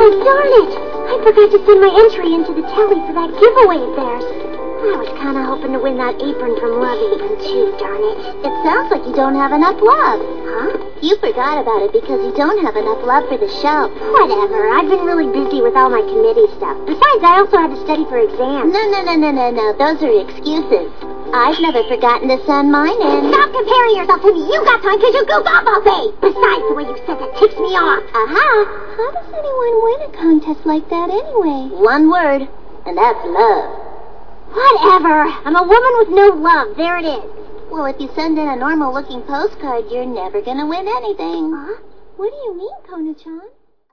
Oh, darn it! I forgot to send my entry into the tally for that giveaway of theirs. I was kind of hoping to win that apron from Love Apron, too, darn it. It sounds like you don't have enough love. Huh? You forgot about it because you don't have enough love for the show. Whatever. I've been really busy with all my committee stuff. Besides, I also had to study for exams. No. Those are excuses. I've never forgotten to send mine in. Stop comparing yourself to me. You got time because you goof off all day. Besides, the way you said that ticks me off. Aha. How does anyone win a contest like that anyway? One word, and that's love. Whatever. I'm a woman with no love. There it is. Well, if you send in a normal-looking postcard, you're never going to win anything. Huh? What do you mean, Kona-chan?